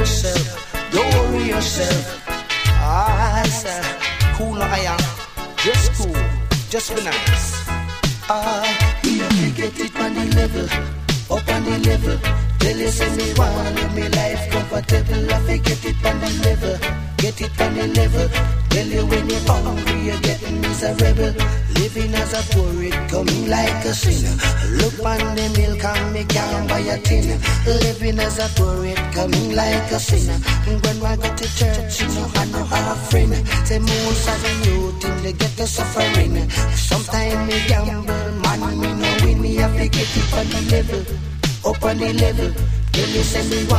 yourself, don't worry yourself. Ah, sir, cool no I am, just cool, just be nice. Ah, you have to get it on the level, up on the level. Tell you say me wanna live me life comfortable. I fi get it on the level, get it on the level. Tell you when you're hungry, you're getting miserable. Living as a poor, it coming like a sinner. Look on the milk and me can't buy a tin. Living as a poor, it coming like a sinner. When I go to church, you know I know how a friend. Say most of the youth in they get the suffering. Sometimes me gamble, man me no win. Me have to get it on the level, up on the level. Tell you say me